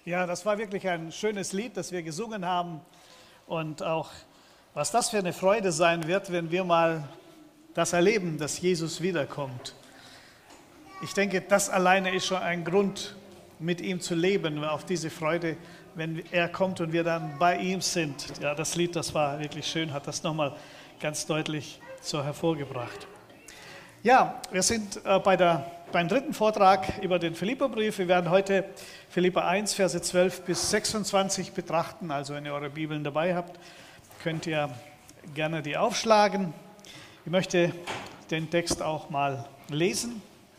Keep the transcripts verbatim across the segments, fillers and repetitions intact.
Ja, das war wirklich ein schönes Lied, das wir gesungen haben. Und auch, was das für eine Freude sein wird, wenn wir mal das erleben, dass Jesus wiederkommt. Ich denke, das alleine ist schon ein Grund, mit ihm zu leben, auf diese Freude, wenn er kommt und wir dann bei ihm sind. Ja, das Lied, das war wirklich schön, hat das nochmal ganz deutlich so hervorgebracht. Ja, wir sind äh, bei der, beim dritten Vortrag über den Philipperbrief. Wir werden heute Philipper eins, Verse zwölf bis sechsundzwanzig betrachten. Also wenn ihr eure Bibeln dabei habt, könnt ihr gerne die aufschlagen. Ich möchte den Text auch mal lesen.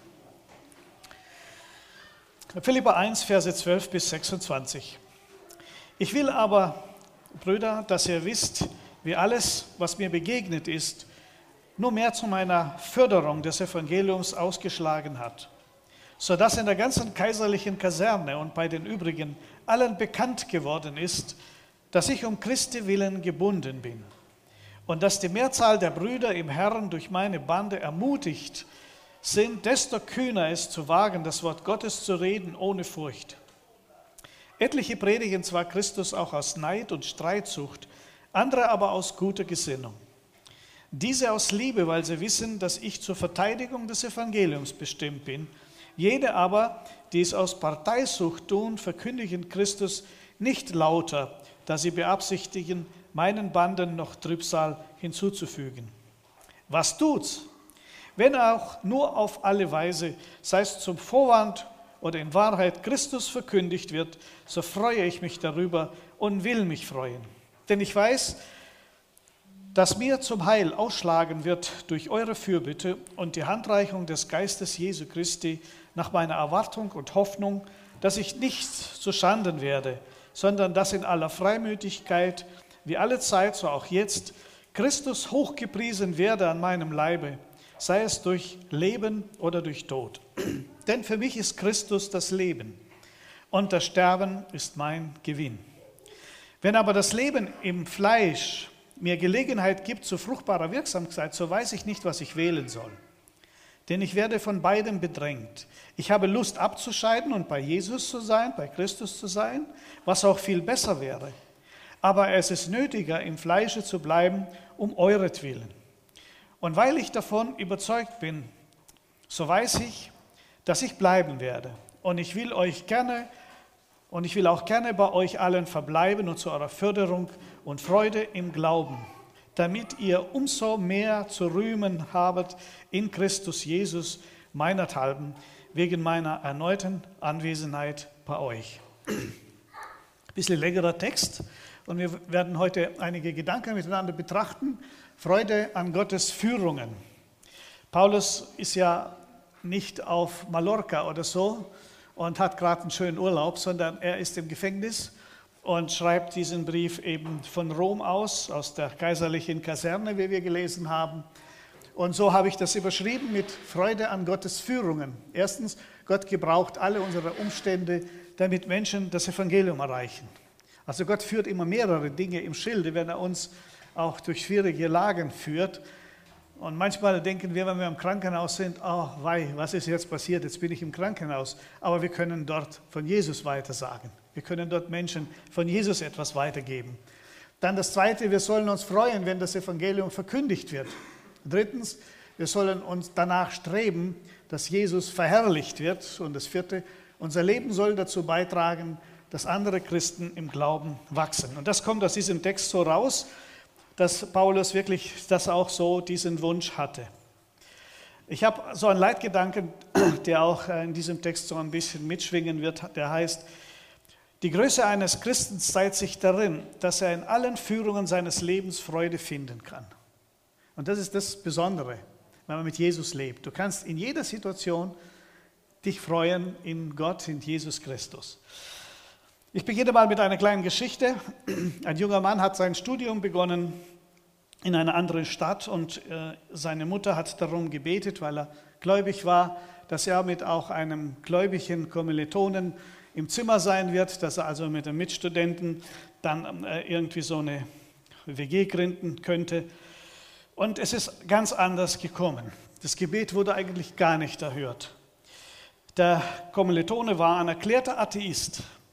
Philipper eins, Verse zwölf bis sechsundzwanzig. Ich will aber, Brüder, dass ihr wisst, wie alles, was mir begegnet ist, nur mehr zu meiner Förderung des Evangeliums ausgeschlagen hat, sodass in der ganzen kaiserlichen Kaserne und bei den übrigen allen bekannt geworden ist, dass ich um Christi willen gebunden bin und dass die Mehrzahl der Brüder im Herrn durch meine Bande ermutigt sind, desto kühner es zu wagen, das Wort Gottes zu reden ohne Furcht. Etliche predigen zwar Christus auch aus Neid und Streitsucht, andere aber aus guter Gesinnung. Diese aus Liebe, weil sie wissen, dass ich zur Verteidigung des Evangeliums bestimmt bin. Jede aber, die es aus Parteisucht tun, verkündigen Christus nicht lauter, da sie beabsichtigen, meinen Banden noch Trübsal hinzuzufügen. Was tut's? Wenn auch nur auf alle Weise, sei es zum Vorwand oder in Wahrheit Christus verkündigt wird, so freue ich mich darüber und will mich freuen. Denn ich weiß, dass mir zum Heil ausschlagen wird durch eure Fürbitte und die Handreichung des Geistes Jesu Christi nach meiner Erwartung und Hoffnung, dass ich nicht zu Schanden werde, sondern dass in aller Freimütigkeit, wie alle Zeit, so auch jetzt, Christus hochgepriesen werde an meinem Leibe, sei es durch Leben oder durch Tod. Denn für mich ist Christus das Leben und das Sterben ist mein Gewinn. Wenn aber das Leben im Fleisch mir Gelegenheit gibt zu fruchtbarer Wirksamkeit, so weiß ich nicht, was ich wählen soll. Denn ich werde von beidem bedrängt. Ich habe Lust abzuscheiden und bei Jesus zu sein, bei Christus zu sein, was auch viel besser wäre. Aber es ist nötiger, im Fleische zu bleiben, um euretwillen. Und weil ich davon überzeugt bin, so weiß ich, dass ich bleiben werde. Und ich will euch gerne Und ich will auch gerne bei euch allen verbleiben und zu eurer Förderung und Freude im Glauben, damit ihr umso mehr zu rühmen habt in Christus Jesus, meinethalben, wegen meiner erneuten Anwesenheit bei euch. Ein bisschen längerer Text und wir werden heute einige Gedanken miteinander betrachten. Freude an Gottes Führungen. Paulus ist ja nicht auf Mallorca oder so und hat gerade einen schönen Urlaub, sondern er ist im Gefängnis und schreibt diesen Brief eben von Rom aus, aus der kaiserlichen Kaserne, wie wir gelesen haben. Und so habe ich das überschrieben mit Freude an Gottes Führungen. Erstens, Gott gebraucht alle unsere Umstände, damit Menschen das Evangelium erreichen. Also Gott führt immer mehrere Dinge im Schilde, wenn er uns auch durch schwierige Lagen führt. Und manchmal denken wir, wenn wir im Krankenhaus sind, oh wei, was ist jetzt passiert, jetzt bin ich im Krankenhaus. Aber wir können dort von Jesus weitersagen. Wir können dort Menschen von Jesus etwas weitergeben. Dann das Zweite, wir sollen uns freuen, wenn das Evangelium verkündigt wird. Drittens, wir sollen uns danach streben, dass Jesus verherrlicht wird. Und das Vierte, unser Leben soll dazu beitragen, dass andere Christen im Glauben wachsen. Und das kommt aus diesem Text so raus, dass Paulus wirklich das auch so diesen Wunsch hatte. Ich habe so einen Leitgedanken, der auch in diesem Text so ein bisschen mitschwingen wird, der heißt, die Größe eines Christen zeigt sich darin, dass er in allen Führungen seines Lebens Freude finden kann. Und das ist das Besondere, wenn man mit Jesus lebt. Du kannst in jeder Situation dich freuen in Gott, in Jesus Christus. Ich beginne mal mit einer kleinen Geschichte. Ein junger Mann hat sein Studium begonnen in einer anderen Stadt und äh, seine Mutter hat darum gebetet, weil er gläubig war, dass er mit auch einem gläubigen Kommilitonen im Zimmer sein wird, dass er also mit einem Mitstudenten dann äh, irgendwie so eine W G gründen könnte. Und es ist ganz anders gekommen. Das Gebet wurde eigentlich gar nicht erhört. Der Kommilitone war ein erklärter Atheist.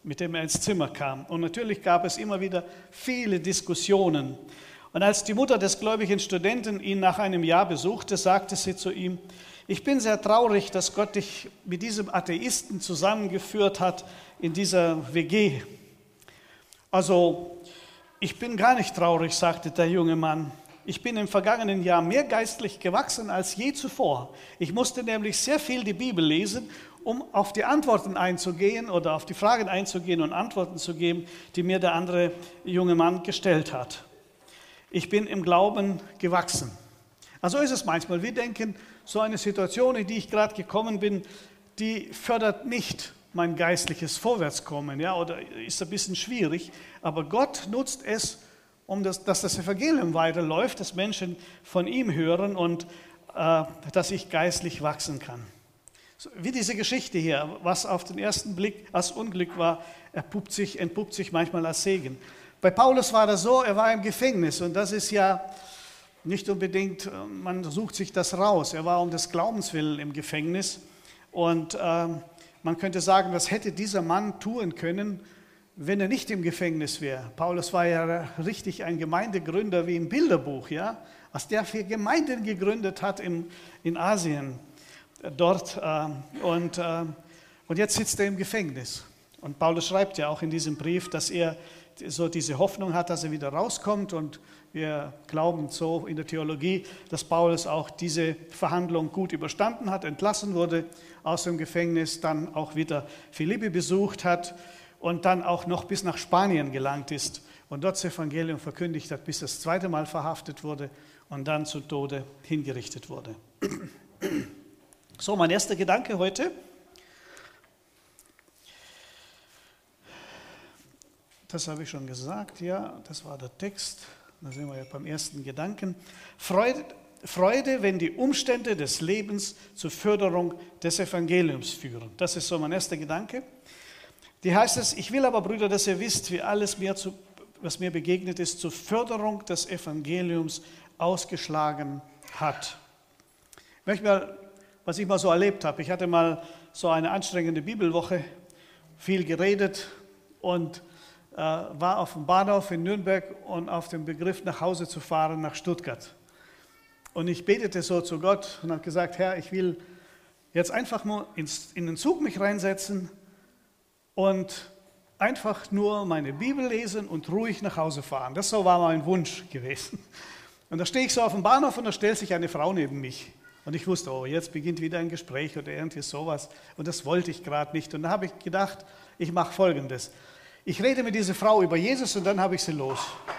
mit dem er ins Zimmer kam. Und natürlich gab es immer wieder viele Diskussionen. Und als die Mutter des gläubigen Studenten ihn nach einem Jahr besuchte, sagte sie zu ihm: Ich bin sehr traurig, dass Gott dich mit diesem Atheisten zusammengeführt hat in dieser W G. Also, ich bin gar nicht traurig, sagte der junge Mann. Ich bin im vergangenen Jahr mehr geistlich gewachsen als je zuvor. Ich musste nämlich sehr viel die Bibel lesen, um auf die Antworten einzugehen oder auf die Fragen einzugehen und Antworten zu geben, die mir der andere junge Mann gestellt hat. Ich bin im Glauben gewachsen. Also ist es manchmal. Wir denken, so eine Situation, in die ich gerade gekommen bin, die fördert nicht mein geistliches Vorwärtskommen, ja, oder ist ein bisschen schwierig. Aber Gott nutzt es, um das, dass das Evangelium weiterläuft, dass Menschen von ihm hören und äh, dass ich geistlich wachsen kann. So, wie diese Geschichte hier, was auf den ersten Blick als Unglück war, erpuppt sich, entpuppt sich manchmal als Segen. Bei Paulus war das so, er war im Gefängnis und das ist ja nicht unbedingt, man sucht sich das raus. Er war um des Glaubens willen im Gefängnis und äh, man könnte sagen, was hätte dieser Mann tun können, wenn er nicht im Gefängnis wäre. Paulus war ja richtig ein Gemeindegründer wie im Bilderbuch, ja, was der für Gemeinden gegründet hat im, in Asien, dort. Äh, und, äh, und jetzt sitzt er im Gefängnis. Und Paulus schreibt ja auch in diesem Brief, dass er so diese Hoffnung hat, dass er wieder rauskommt. Und wir glauben so in der Theologie, dass Paulus auch diese Verhandlung gut überstanden hat, entlassen wurde aus dem Gefängnis, dann auch wieder Philippi besucht hat und dann auch noch bis nach Spanien gelangt ist und dort das Evangelium verkündigt hat, bis das zweite Mal verhaftet wurde und dann zu Tode hingerichtet wurde. So, mein erster Gedanke heute. Das habe ich schon gesagt, ja, das war der Text. Da sind wir ja beim ersten Gedanken. Freude, Freude, wenn die Umstände des Lebens zur Förderung des Evangeliums führen. Das ist so mein erster Gedanke. Die heißt es: Ich will aber, Brüder, dass ihr wisst, wie alles, mir zu, was mir begegnet ist, zur Förderung des Evangeliums ausgeschlagen hat. Ich möchte mal, was ich mal so erlebt habe. Ich hatte mal so eine anstrengende Bibelwoche, viel geredet und äh, war auf dem Bahnhof in Nürnberg und auf dem Begriff, nach Hause zu fahren, nach Stuttgart. Und ich betete so zu Gott und habe gesagt: Herr, ich will jetzt einfach nur ins, in den Zug mich reinsetzen und einfach nur meine Bibel lesen und ruhig nach Hause fahren. Das so war mein Wunsch gewesen. Und da stehe ich so auf dem Bahnhof und da stellt sich eine Frau neben mich. Und ich wusste, oh, jetzt beginnt wieder ein Gespräch oder irgendwie sowas. Und das wollte ich gerade nicht. Und da habe ich gedacht, ich mache Folgendes. Ich rede mit dieser Frau über Jesus und dann habe ich sie los.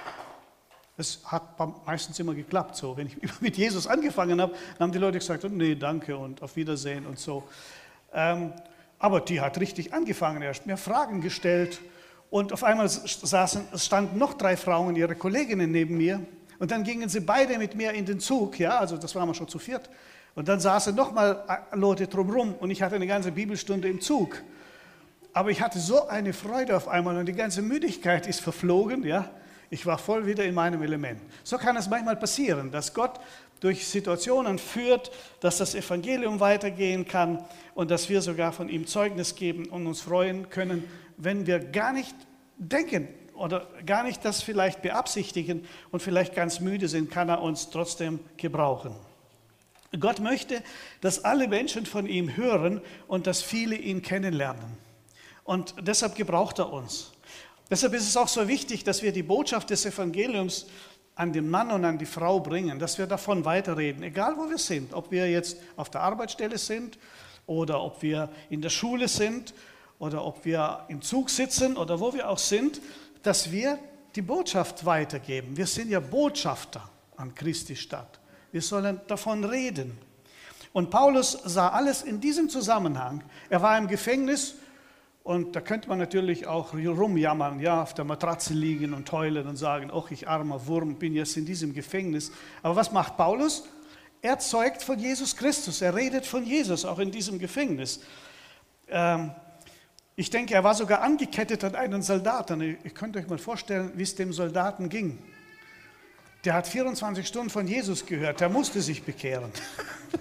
Das hat meistens immer geklappt so. Wenn ich mit Jesus angefangen habe, dann haben die Leute gesagt, oh, nee, danke und auf Wiedersehen und so. Ähm, Aber die hat richtig angefangen, er hat mir Fragen gestellt und auf einmal saßen, es standen noch drei Frauen, ihre Kolleginnen neben mir und dann gingen sie beide mit mir in den Zug, ja, also das waren wir schon zu viert und dann saßen nochmal Leute drumherum und ich hatte eine ganze Bibelstunde im Zug. Aber ich hatte so eine Freude auf einmal und die ganze Müdigkeit ist verflogen, ja. Ich war voll wieder in meinem Element. So kann es manchmal passieren, dass Gott durch Situationen führt, dass das Evangelium weitergehen kann und dass wir sogar von ihm Zeugnis geben und uns freuen können, wenn wir gar nicht denken oder gar nicht das vielleicht beabsichtigen und vielleicht ganz müde sind, kann er uns trotzdem gebrauchen. Gott möchte, dass alle Menschen von ihm hören und dass viele ihn kennenlernen. Und deshalb gebraucht er uns. Deshalb ist es auch so wichtig, dass wir die Botschaft des Evangeliums an den Mann und an die Frau bringen, dass wir davon weiterreden, egal wo wir sind, ob wir jetzt auf der Arbeitsstelle sind oder ob wir in der Schule sind oder ob wir im Zug sitzen oder wo wir auch sind, dass wir die Botschaft weitergeben. Wir sind ja Botschafter an Christi Stadt. Wir sollen davon reden. Und Paulus sah alles in diesem Zusammenhang. Er war im Gefängnis. Und da könnte man natürlich auch rumjammern, ja, auf der Matratze liegen und heulen und sagen, ach, ich armer Wurm, bin jetzt in diesem Gefängnis. Aber was macht Paulus? Er zeugt von Jesus Christus, er redet von Jesus, auch in diesem Gefängnis. Ähm, ich denke, er war sogar angekettet an einen Soldaten. Ihr könnt euch mal vorstellen, wie es dem Soldaten ging. Der hat vierundzwanzig Stunden von Jesus gehört, der musste sich bekehren.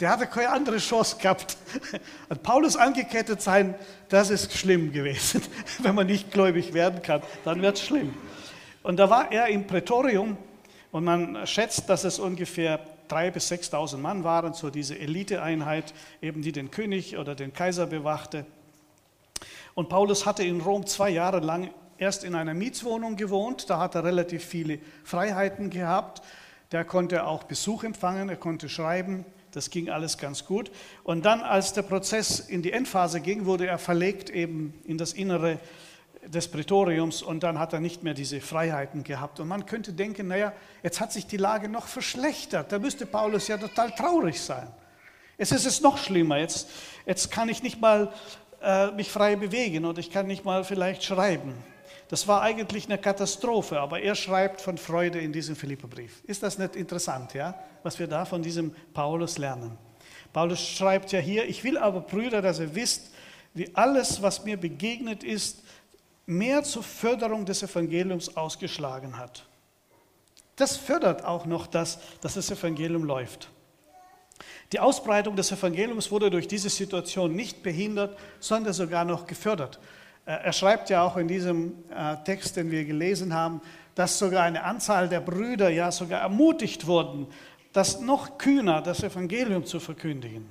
Der hatte keine andere Chance gehabt. An Paulus angekettet sein, das ist schlimm gewesen. Wenn man nicht gläubig werden kann, dann wird es schlimm. Und da war er im Prätorium und man schätzt, dass es ungefähr dreitausend bis sechstausend Mann waren, so diese Eliteeinheit, eben die den König oder den Kaiser bewachte. Und Paulus hatte in Rom zwei Jahre lang erst in einer Mietswohnung gewohnt, da hat er relativ viele Freiheiten gehabt. Der konnte auch Besuch empfangen, er konnte schreiben, das ging alles ganz gut. Und dann, als der Prozess in die Endphase ging, wurde er verlegt eben in das Innere des Prätoriums und dann hat er nicht mehr diese Freiheiten gehabt. Und man könnte denken, naja, jetzt hat sich die Lage noch verschlechtert, da müsste Paulus ja total traurig sein. Jetzt ist es noch schlimmer, jetzt, jetzt kann ich nicht mal äh, mich frei bewegen und ich kann nicht mal vielleicht schreiben. Das war eigentlich eine Katastrophe, aber er schreibt von Freude in diesem Philipperbrief. Ist das nicht interessant, ja, was wir da von diesem Paulus lernen? Paulus schreibt ja hier, ich will aber, Brüder, dass ihr wisst, wie alles, was mir begegnet ist, mehr zur Förderung des Evangeliums ausgeschlagen hat. Das fördert auch noch, dass, dass das Evangelium läuft. Die Ausbreitung des Evangeliums wurde durch diese Situation nicht behindert, sondern sogar noch gefördert. Er schreibt ja auch in diesem Text, den wir gelesen haben, dass sogar eine Anzahl der Brüder ja sogar ermutigt wurden, das noch kühner, das Evangelium zu verkündigen.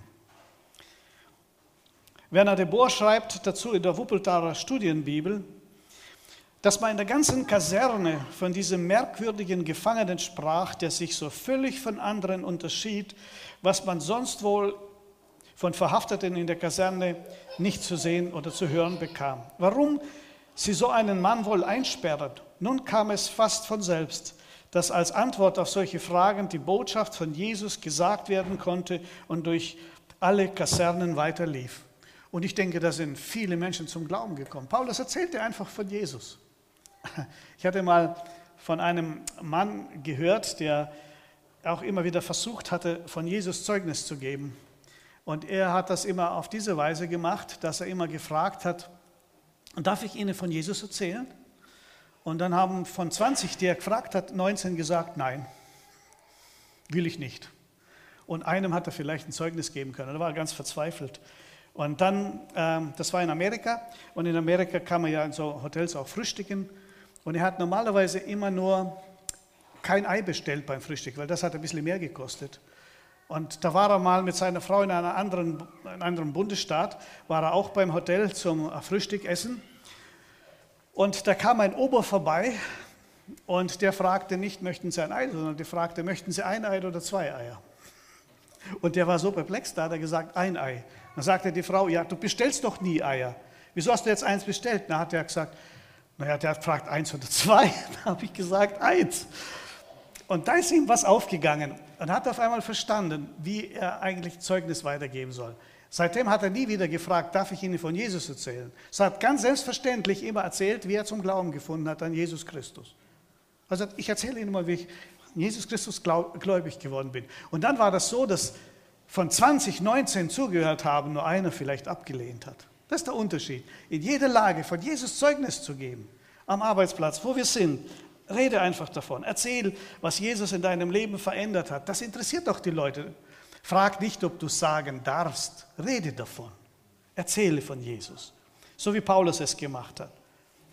Werner de Boer schreibt dazu in der Wuppertaler Studienbibel, dass man in der ganzen Kaserne von diesem merkwürdigen Gefangenen sprach, der sich so völlig von anderen unterschied, was man sonst wohl von Verhafteten in der Kaserne nicht zu sehen oder zu hören bekam. Warum sie so einen Mann wohl einsperren? Nun kam es fast von selbst, dass als Antwort auf solche Fragen die Botschaft von Jesus gesagt werden konnte und durch alle Kasernen weiterlief. Und ich denke, da sind viele Menschen zum Glauben gekommen. Paulus erzählte einfach von Jesus. Ich hatte mal von einem Mann gehört, der auch immer wieder versucht hatte, von Jesus Zeugnis zu geben. Und er hat das immer auf diese Weise gemacht, dass er immer gefragt hat, darf ich Ihnen von Jesus erzählen? Und dann haben von zwanzig, die er gefragt hat, neunzehn gesagt, nein, will ich nicht. Und einem hat er vielleicht ein Zeugnis geben können, da war er ganz verzweifelt. Und dann, ähm, das war in Amerika, und in Amerika kann man ja in so Hotels auch frühstücken. Und er hat normalerweise immer nur kein Ei bestellt beim Frühstück, weil das hat ein bisschen mehr gekostet. Und da war er mal mit seiner Frau in, einer anderen, in einem anderen Bundesstaat, war er auch beim Hotel zum Frühstück essen. Und da kam ein Ober vorbei und der fragte nicht, möchten Sie ein Ei, sondern der fragte, möchten Sie ein Ei oder zwei Eier? Und der war so perplex, da hat er gesagt, ein Ei. Dann sagte die Frau, ja, du bestellst doch nie Eier. Wieso hast du jetzt eins bestellt? Dann hat er gesagt, naja, der hat gefragt, eins oder zwei. Dann habe ich gesagt, eins. Und da ist ihm was aufgegangen und hat auf einmal verstanden, wie er eigentlich Zeugnis weitergeben soll. Seitdem hat er nie wieder gefragt, darf ich Ihnen von Jesus erzählen? Er hat ganz selbstverständlich immer erzählt, wie er zum Glauben gefunden hat an Jesus Christus. Also ich erzähle Ihnen mal, wie ich an Jesus Christus gläubig geworden bin. Und dann war das so, dass von zwanzig, neunzehn zugehört haben, nur einer vielleicht abgelehnt hat. Das ist der Unterschied. In jeder Lage von Jesus Zeugnis zu geben, am Arbeitsplatz, wo wir sind, rede einfach davon. Erzähl, was Jesus in deinem Leben verändert hat. Das interessiert doch die Leute. Frag nicht, ob du es sagen darfst. Rede davon. Erzähle von Jesus. So wie Paulus es gemacht hat.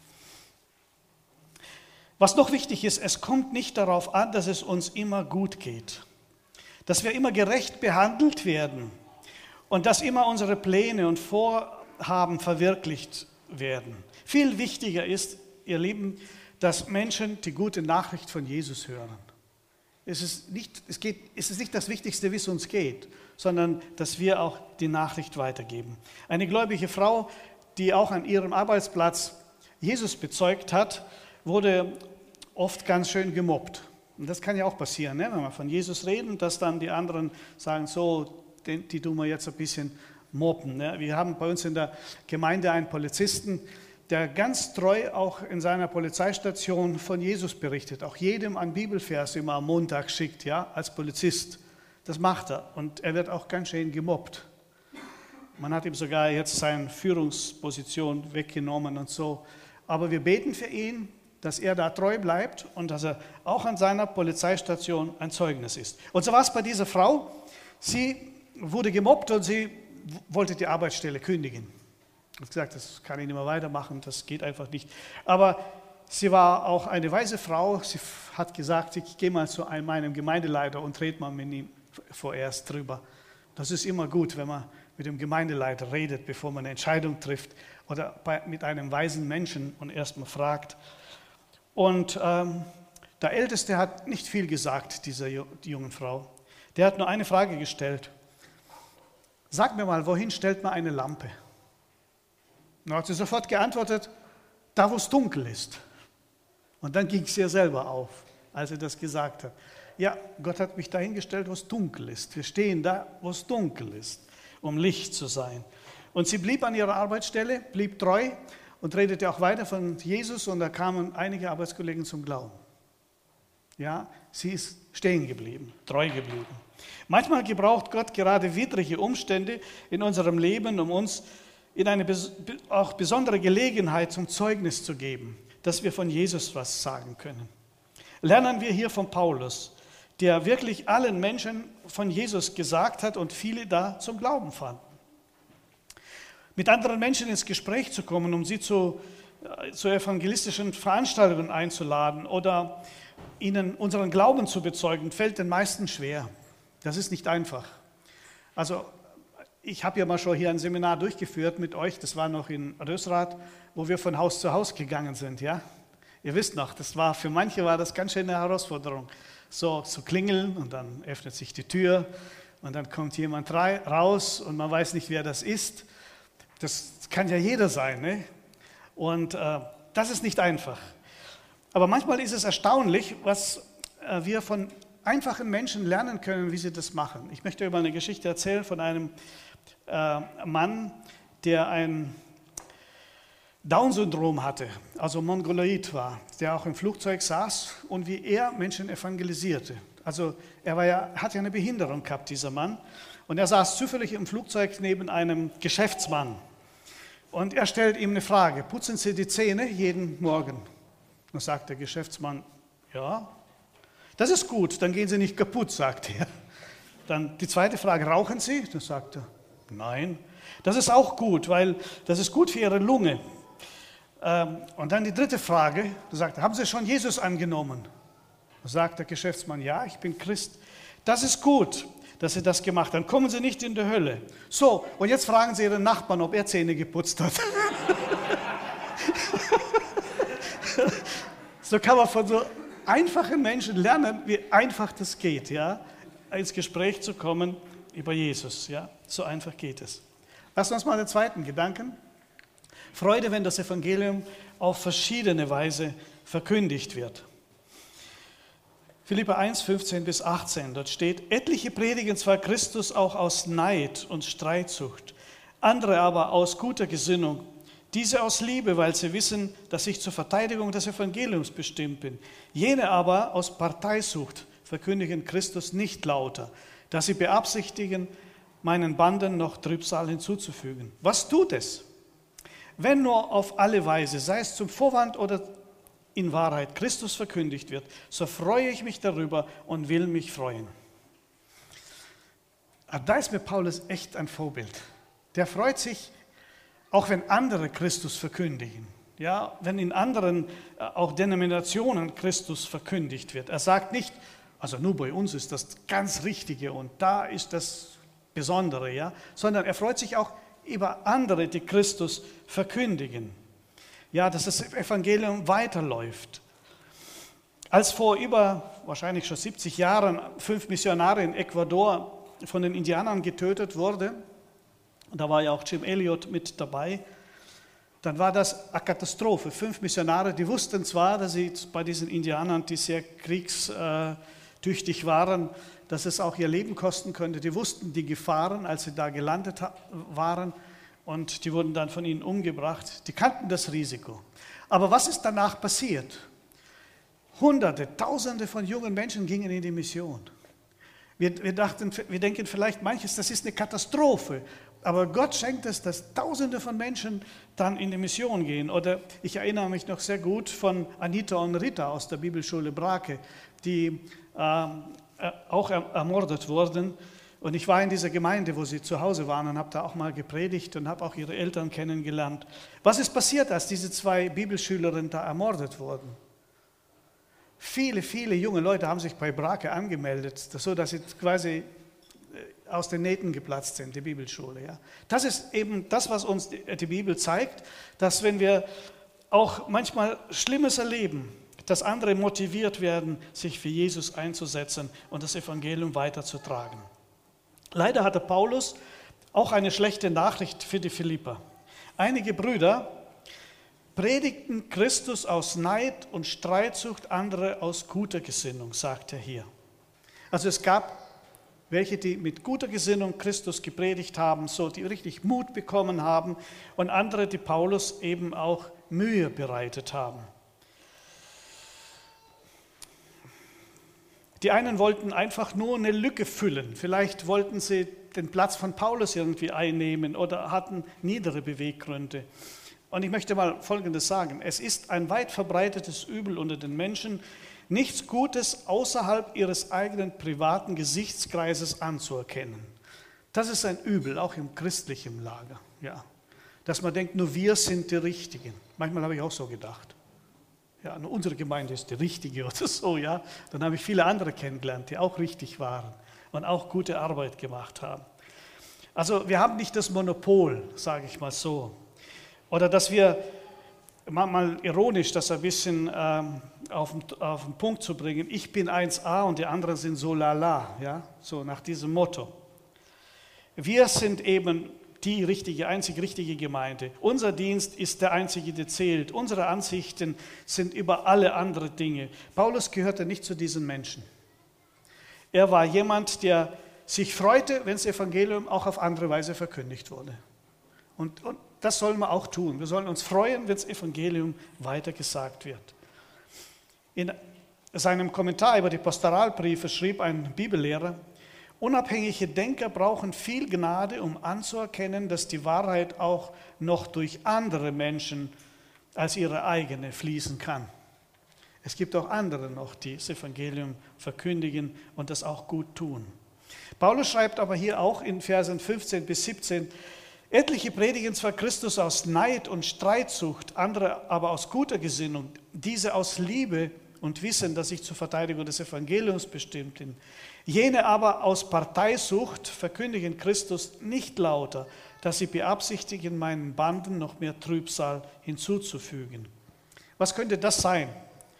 Was noch wichtig ist, es kommt nicht darauf an, dass es uns immer gut geht. Dass wir immer gerecht behandelt werden. Und dass immer unsere Pläne und Vorhaben verwirklicht werden. Viel wichtiger ist, ihr Lieben, dass Menschen die gute Nachricht von Jesus hören. Es ist nicht, es geht, es ist nicht das Wichtigste, wie es uns geht, sondern dass wir auch die Nachricht weitergeben. Eine gläubige Frau, die auch an ihrem Arbeitsplatz Jesus bezeugt hat, wurde oft ganz schön gemobbt. Und das kann ja auch passieren, ne? Wenn wir von Jesus reden, dass dann die anderen sagen, so, die, die tun wir jetzt ein bisschen mobben. Ne? Wir haben bei uns in der Gemeinde einen Polizisten, der ganz treu auch in seiner Polizeistation von Jesus berichtet, auch jedem einen Bibelvers immer am Montag schickt, ja, als Polizist. Das macht er und er wird auch ganz schön gemobbt. Man hat ihm sogar jetzt seine Führungsposition weggenommen und so. Aber wir beten für ihn, dass er da treu bleibt und dass er auch an seiner Polizeistation ein Zeugnis ist. Und so war es bei dieser Frau. Sie wurde gemobbt und sie wollte die Arbeitsstelle kündigen. Sie hat gesagt, das kann ich nicht mehr weitermachen, das geht einfach nicht. Aber sie war auch eine weise Frau. Sie hat gesagt, ich gehe mal zu einem, meinem Gemeindeleiter und rede mal mit ihm vorerst drüber. Das ist immer gut, wenn man mit dem Gemeindeleiter redet, bevor man eine Entscheidung trifft oder bei, mit einem weisen Menschen und erst mal fragt. Und ähm, der Älteste hat nicht viel gesagt, dieser die jungen Frau. Der hat nur eine Frage gestellt. Sag mir mal, wohin stellt man eine Lampe? Und dann hat sie sofort geantwortet, da wo es dunkel ist. Und dann ging es ihr selber auf, als sie das gesagt hat. Ja, Gott hat mich dahingestellt, wo es dunkel ist. Wir stehen da, wo es dunkel ist, um Licht zu sein. Und sie blieb an ihrer Arbeitsstelle, blieb treu und redete auch weiter von Jesus. Und da kamen einige Arbeitskollegen zum Glauben. Ja, sie ist stehen geblieben, treu geblieben. Manchmal gebraucht Gott gerade widrige Umstände in unserem Leben, um uns in eine auch besondere Gelegenheit zum Zeugnis zu geben, dass wir von Jesus was sagen können. Lernen wir hier von Paulus, der wirklich allen Menschen von Jesus gesagt hat und viele da zum Glauben fanden. Mit anderen Menschen ins Gespräch zu kommen, um sie zu, zu evangelistischen Veranstaltungen einzuladen oder ihnen unseren Glauben zu bezeugen, fällt den meisten schwer. Das ist nicht einfach. Also ich habe ja mal schon hier ein Seminar durchgeführt mit euch, das war noch in Rösrath, wo wir von Haus zu Haus gegangen sind. Ja? Ihr wisst noch, das war, für manche war das ganz schön eine Herausforderung. So zu klingeln und dann öffnet sich die Tür und dann kommt jemand raus und man weiß nicht, wer das ist. Das kann ja jeder sein. Ne? Und äh, das ist nicht einfach. Aber manchmal ist es erstaunlich, was äh, wir von einfachen Menschen lernen können, wie sie das machen. Ich möchte über eine Geschichte erzählen von einem äh, Mann, der ein Down-Syndrom hatte, also Mongoloid war, der auch im Flugzeug saß und wie er Menschen evangelisierte. Also er war ja, hat ja eine Behinderung gehabt, dieser Mann. Und er saß zufällig im Flugzeug neben einem Geschäftsmann. Und er stellt ihm eine Frage, putzen Sie die Zähne jeden Morgen? Und sagt der Geschäftsmann, ja. Das ist gut, dann gehen Sie nicht kaputt, sagt er. Dann die zweite Frage, rauchen Sie? Dann sagt er, nein. Das ist auch gut, weil das ist gut für Ihre Lunge. Und dann die dritte Frage, da sagt er, haben Sie schon Jesus angenommen? Da sagt der Geschäftsmann, ja, ich bin Christ. Das ist gut, dass Sie das gemacht haben. Kommen Sie nicht in die Hölle. So, und jetzt fragen Sie Ihren Nachbarn, ob er Zähne geputzt hat. So kann man von so einfachen Menschen lernen, wie einfach das geht, ja, ins Gespräch zu kommen über Jesus. Ja, so einfach geht es. Lass uns mal den zweiten Gedanken. Freude, wenn das Evangelium auf verschiedene Weise verkündigt wird. Philipper eins, fünfzehn bis achtzehn, dort steht, etliche predigen zwar Christus auch aus Neid und Streitsucht, andere aber aus guter Gesinnung, diese aus Liebe, weil sie wissen, dass ich zur Verteidigung des Evangeliums bestimmt bin. Jene aber aus Parteisucht verkündigen Christus nicht lauter, dass sie beabsichtigen, meinen Banden noch Trübsal hinzuzufügen. Was tut es? Wenn nur auf alle Weise, sei es zum Vorwand oder in Wahrheit, Christus verkündigt wird, so freue ich mich darüber und will mich freuen. Da ist mir Paulus echt ein Vorbild. Der freut sich, auch wenn andere Christus verkündigen. Ja, wenn in anderen, auch Denominationen Christus verkündigt wird. Er sagt nicht, also nur bei uns ist das ganz Richtige und da ist das Besondere, ja, sondern er freut sich auch über andere, die Christus verkündigen. Ja, dass das Evangelium weiterläuft. Als vor über, wahrscheinlich schon siebzig Jahren, fünf Missionare in Ecuador von den Indianern getötet wurden, und da war ja auch Jim Elliot mit dabei, dann war das eine Katastrophe. Fünf Missionare, die wussten zwar, dass sie bei diesen Indianern, die sehr kriegstüchtig waren, dass es auch ihr Leben kosten könnte. Die wussten die Gefahren, als sie da gelandet waren, und die wurden dann von ihnen umgebracht. Die kannten das Risiko. Aber was ist danach passiert? Hunderte, Tausende von jungen Menschen gingen in die Mission. Wir, wir, dachten, wir denken vielleicht manches, das ist eine Katastrophe. Aber Gott schenkt es, dass Tausende von Menschen dann in die Mission gehen. Oder ich erinnere mich noch sehr gut von Anita und Rita aus der Bibelschule Brake, die äh, auch ermordet wurden Und ich war in dieser Gemeinde, wo sie zu Hause waren und habe da auch mal gepredigt und habe auch ihre Eltern kennengelernt. Was ist passiert, als diese zwei Bibelschülerinnen da ermordet wurden? Viele, viele junge Leute haben sich bei Brake angemeldet, so dass sie quasi aus den Nähten geplatzt sind, die Bibelschule. Ja. Das ist eben das, was uns die Bibel zeigt, dass wenn wir auch manchmal Schlimmes erleben, dass andere motiviert werden, sich für Jesus einzusetzen und das Evangelium weiterzutragen. Leider hatte Paulus auch eine schlechte Nachricht für die Philipper. Einige Brüder predigten Christus aus Neid und Streitsucht, andere aus guter Gesinnung, sagt er hier. Also es gab welche, die mit guter Gesinnung Christus gepredigt haben, so die richtig Mut bekommen haben, und andere, die Paulus eben auch Mühe bereitet haben. Die einen wollten einfach nur eine Lücke füllen. Vielleicht wollten sie den Platz von Paulus irgendwie einnehmen oder hatten niedere Beweggründe. Und ich möchte mal Folgendes sagen. Es ist ein weit verbreitetes Übel unter den Menschen, nichts Gutes außerhalb ihres eigenen privaten Gesichtskreises anzuerkennen. Das ist ein Übel, auch im christlichen Lager. Ja. Dass man denkt, nur wir sind die Richtigen. Manchmal habe ich auch so gedacht. Ja, unsere Gemeinde ist die richtige oder so, ja. Dann habe ich viele andere kennengelernt, die auch richtig waren und auch gute Arbeit gemacht haben. Also wir haben nicht das Monopol, sage ich mal so. Oder dass wir, mal ironisch, das ein bisschen ähm, auf, den, auf den Punkt zu bringen, ich bin eins a und die anderen sind so lala, ja, so nach diesem Motto. Wir sind eben die richtige, einzig richtige Gemeinde. Unser Dienst ist der einzige, der zählt. Unsere Ansichten sind über alle anderen Dinge. Paulus gehörte nicht zu diesen Menschen. Er war jemand, der sich freute, wenn das Evangelium auch auf andere Weise verkündigt wurde. Und, und das sollen wir auch tun. Wir sollen uns freuen, wenn das Evangelium weitergesagt wird. In seinem Kommentar über die Pastoralbriefe schrieb ein Bibellehrer: Unabhängige Denker brauchen viel Gnade, um anzuerkennen, dass die Wahrheit auch noch durch andere Menschen als ihre eigene fließen kann. Es gibt auch andere noch, die das Evangelium verkündigen und das auch gut tun. Paulus schreibt aber hier auch in Versen fünfzehn bis siebzehn, etliche predigen zwar Christus aus Neid und Streitsucht, andere aber aus guter Gesinnung, diese aus Liebe und wissen, dass ich zur Verteidigung des Evangeliums bestimmt bin. Jene aber aus Parteisucht verkündigen Christus nicht lauter, dass sie beabsichtigen, meinen Banden noch mehr Trübsal hinzuzufügen. Was könnte das sein?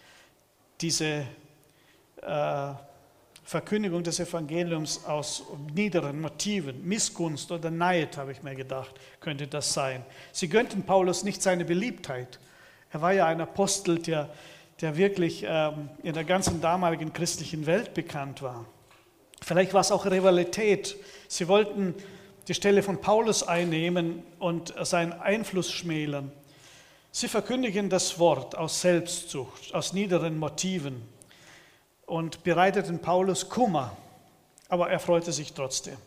Diese äh, Verkündigung des Evangeliums aus niederen Motiven, Missgunst oder Neid, habe ich mir gedacht, könnte das sein. Sie gönnten Paulus nicht seine Beliebtheit. Er war ja ein Apostel, der, der wirklich ähm, in der ganzen damaligen christlichen Welt bekannt war. Vielleicht war es auch Rivalität. Sie wollten die Stelle von Paulus einnehmen und seinen Einfluss schmälern. Sie verkündigen das Wort aus Selbstsucht, aus niederen Motiven und bereiteten Paulus Kummer, aber er freute sich trotzdem.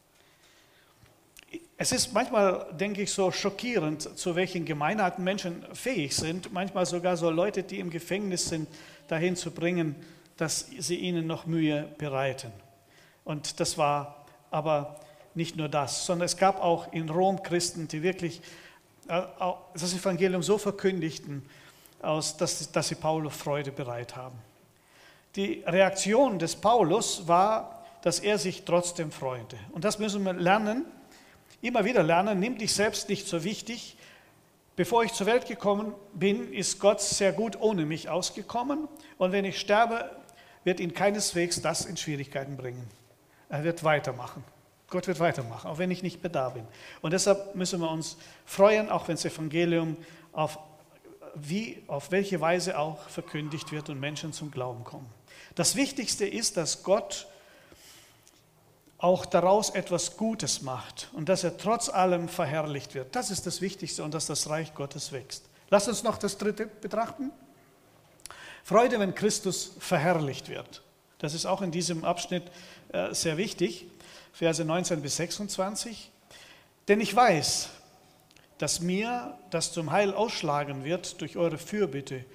Es ist manchmal, denke ich, so schockierend, zu welchen Gemeinheiten Menschen fähig sind, manchmal sogar so Leute, die im Gefängnis sind, dahin zu bringen, dass sie ihnen noch Mühe bereiten. Und das war aber nicht nur das, sondern es gab auch in Rom Christen, die wirklich das Evangelium so verkündigten, dass sie Paulus Freude bereit haben. Die Reaktion des Paulus war, dass er sich trotzdem freute. Und das müssen wir lernen, immer wieder lernen, nimm dich selbst nicht so wichtig. Bevor ich zur Welt gekommen bin, ist Gott sehr gut ohne mich ausgekommen. Und wenn ich sterbe, wird ihn keineswegs das in Schwierigkeiten bringen. Er wird weitermachen. Gott wird weitermachen, auch wenn ich nicht mehr da bin. Und deshalb müssen wir uns freuen, auch wenn das Evangelium auf, wie, auf welche Weise auch verkündigt wird und Menschen zum Glauben kommen. Das Wichtigste ist, dass Gott auch daraus etwas Gutes macht und dass er trotz allem verherrlicht wird. Das ist das Wichtigste und dass das Reich Gottes wächst. Lasst uns noch das Dritte betrachten. Freude, wenn Christus verherrlicht wird. Das ist auch in diesem Abschnitt äh, sehr wichtig. Verse neunzehn bis sechsundzwanzig. Denn ich weiß, dass mir das zum Heil ausschlagen wird durch eure Fürbitte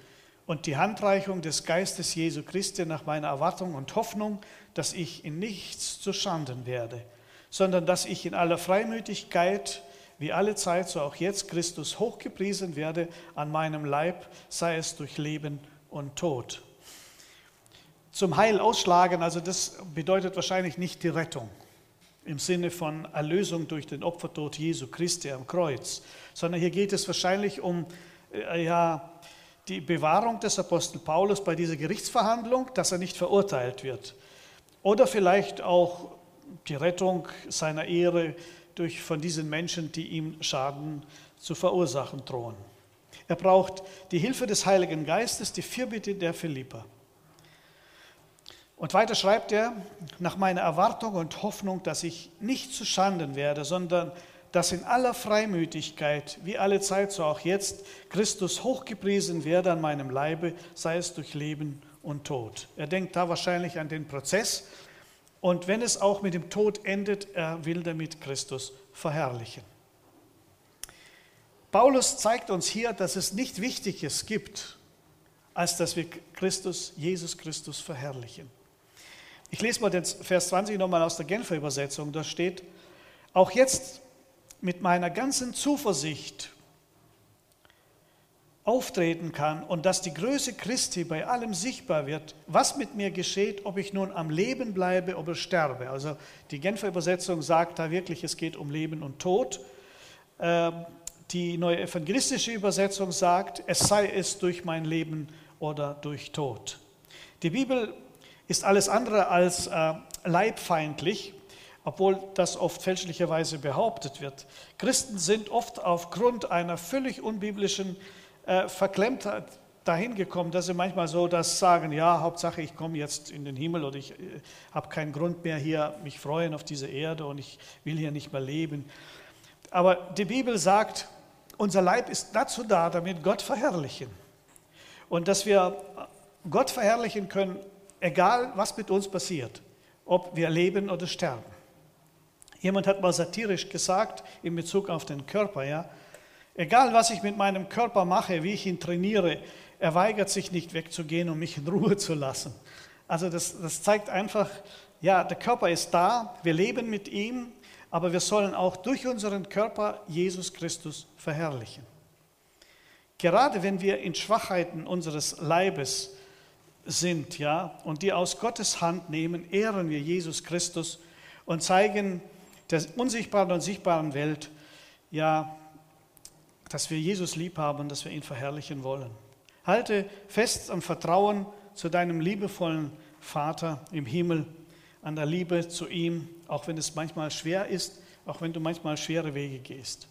und die Handreichung des Geistes Jesu Christi nach meiner Erwartung und Hoffnung, dass ich in nichts zu Schanden werde, sondern dass ich in aller Freimütigkeit, wie alle Zeit, so auch jetzt Christus hochgepriesen werde an meinem Leib, sei es durch Leben und Tod. Zum Heil ausschlagen, also das bedeutet wahrscheinlich nicht die Rettung im Sinne von Erlösung durch den Opfertod Jesu Christi am Kreuz, sondern hier geht es wahrscheinlich um äh, ja, die Bewahrung des Apostel Paulus bei dieser Gerichtsverhandlung, dass er nicht verurteilt wird. Oder vielleicht auch die Rettung seiner Ehre durch, von diesen Menschen, die ihm Schaden zu verursachen drohen. Er braucht die Hilfe des Heiligen Geistes, die Fürbitte der Philipper. Und weiter schreibt er, nach meiner Erwartung und Hoffnung, dass ich nicht zu Schanden werde, sondern dass in aller Freimütigkeit, wie alle Zeit, so auch jetzt, Christus hochgepriesen werde an meinem Leibe, sei es durch Leben und Tod. Er denkt da wahrscheinlich an den Prozess und wenn es auch mit dem Tod endet, er will damit Christus verherrlichen. Paulus zeigt uns hier, dass es nicht Wichtiges gibt, als dass wir Christus, Jesus Christus verherrlichen. Ich lese mal den Vers zwanzig nochmal aus der Genfer Übersetzung. Da steht, auch jetzt mit meiner ganzen Zuversicht auftreten kann und dass die Größe Christi bei allem sichtbar wird, was mit mir geschieht, ob ich nun am Leben bleibe oder sterbe. Also die Genfer Übersetzung sagt da wirklich, es geht um Leben und Tod. Die neue evangelistische Übersetzung sagt, es sei es durch mein Leben oder durch Tod. Die Bibel ist alles andere als äh, leibfeindlich, obwohl das oft fälschlicherweise behauptet wird. Christen sind oft aufgrund einer völlig unbiblischen äh, Verklemmtheit dahin gekommen, dass sie manchmal so das sagen, ja, Hauptsache ich komme jetzt in den Himmel oder ich äh, habe keinen Grund mehr hier, mich freuen auf diese Erde und ich will hier nicht mehr leben. Aber die Bibel sagt, unser Leib ist dazu da, damit Gott verherrlichen. Und dass wir Gott verherrlichen können, egal was mit uns passiert, ob wir leben oder sterben. Jemand hat mal satirisch gesagt, in Bezug auf den Körper, ja, egal was ich mit meinem Körper mache, wie ich ihn trainiere, er weigert sich nicht wegzugehen, um mich in Ruhe zu lassen. Also das, das zeigt einfach, ja, der Körper ist da, wir leben mit ihm, aber wir sollen auch durch unseren Körper Jesus Christus verherrlichen. Gerade wenn wir in Schwachheiten unseres Leibes sind, ja, und die aus Gottes Hand nehmen, ehren wir Jesus Christus und zeigen der unsichtbaren und sichtbaren Welt, ja, dass wir Jesus lieb haben und dass wir ihn verherrlichen wollen. Halte fest am Vertrauen zu deinem liebevollen Vater im Himmel, an der Liebe zu ihm, auch wenn es manchmal schwer ist, auch wenn du manchmal schwere Wege gehst.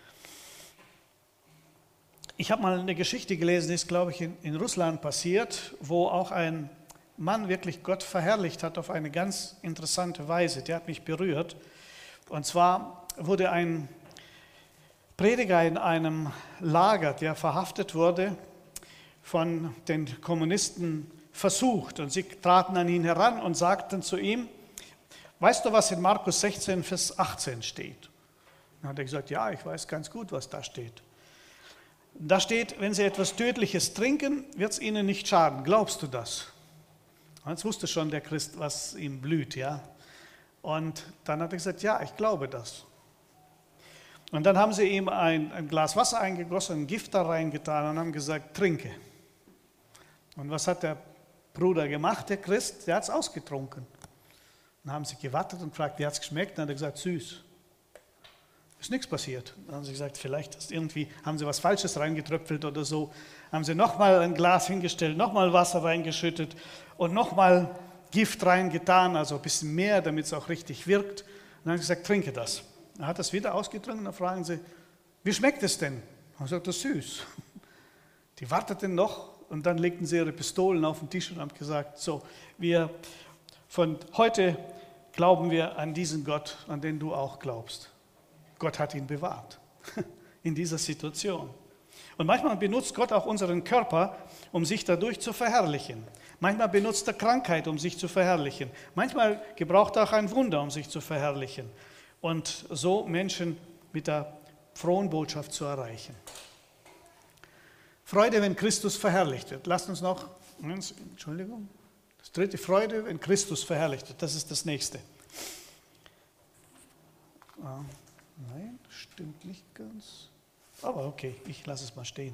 Ich habe mal eine Geschichte gelesen, die ist, glaube ich, in, in Russland passiert, wo auch ein Mann wirklich Gott verherrlicht hat auf eine ganz interessante Weise. Der hat mich berührt. Und zwar wurde ein Prediger in einem Lager, der verhaftet wurde, von den Kommunisten versucht. Und sie traten an ihn heran und sagten zu ihm, weißt du, was in Markus sechzehn, Vers achtzehn steht? Dann hat er gesagt, ja, ich weiß ganz gut, was da steht. Da steht, wenn sie etwas Tödliches trinken, wird es ihnen nicht schaden. Glaubst du das? Jetzt wusste schon der Christ, was ihm blüht, ja. Und dann hat er gesagt, ja, ich glaube das. Und dann haben sie ihm ein, ein Glas Wasser eingegossen, ein Gift da reingetan und haben gesagt, trinke. Und was hat der Bruder gemacht, der Christ? Der hat es ausgetrunken. Dann haben sie gewartet und gefragt, wie hat es geschmeckt? Dann hat er gesagt, süß. Ist nichts passiert. Dann haben sie gesagt, vielleicht ist irgendwie, haben sie was Falsches reingetröpfelt oder so. Haben sie nochmal ein Glas hingestellt, nochmal Wasser reingeschüttet und nochmal Gift reingetan, also ein bisschen mehr, damit es auch richtig wirkt. Und dann haben sie gesagt, trinke das. Dann hat er es wieder ausgetrunken, dann fragen sie, wie schmeckt es denn? Dann sagt er, süß. Die warteten noch und dann legten sie ihre Pistolen auf den Tisch und haben gesagt, so, wir von heute glauben wir an diesen Gott, an den du auch glaubst. Gott hat ihn bewahrt in dieser Situation. Und manchmal benutzt Gott auch unseren Körper, um sich dadurch zu verherrlichen. Manchmal benutzt er Krankheit, um sich zu verherrlichen. Manchmal gebraucht er auch ein Wunder, um sich zu verherrlichen. Und so Menschen mit der frohen Botschaft zu erreichen. Freude, wenn Christus verherrlicht wird. Lasst uns noch, Entschuldigung, das dritte, Freude, wenn Christus verherrlicht wird. Das ist das nächste. Ah, nein, stimmt nicht ganz. Aber okay, ich lasse es mal stehen.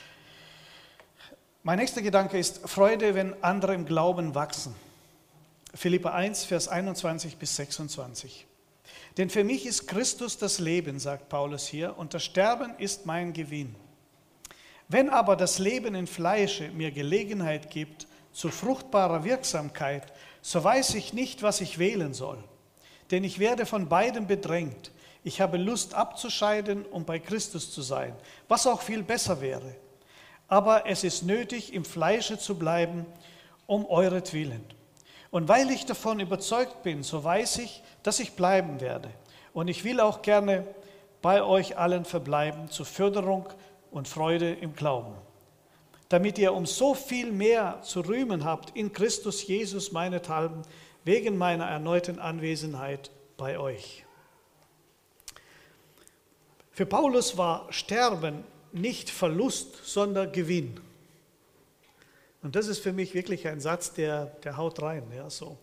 Mein nächster Gedanke ist Freude, wenn andere im Glauben wachsen. Philipper eins, Vers einundzwanzig bis sechsundzwanzig. Denn für mich ist Christus das Leben, sagt Paulus hier, und das Sterben ist mein Gewinn. Wenn aber das Leben im Fleische mir Gelegenheit gibt zu fruchtbarer Wirksamkeit, so weiß ich nicht, was ich wählen soll. Denn ich werde von beidem bedrängt. Ich habe Lust abzuscheiden, um bei Christus zu sein, was auch viel besser wäre. Aber es ist nötig, im Fleische zu bleiben, um euretwillen. Und weil ich davon überzeugt bin, so weiß ich, dass ich bleiben werde. Und ich will auch gerne bei euch allen verbleiben, zur Förderung und Freude im Glauben. Damit ihr um so viel mehr zu rühmen habt in Christus Jesus meinethalben, wegen meiner erneuten Anwesenheit bei euch. Für Paulus war Sterben nicht Verlust, sondern Gewinn. Und das ist für mich wirklich ein Satz, der, der haut rein. Ja, so.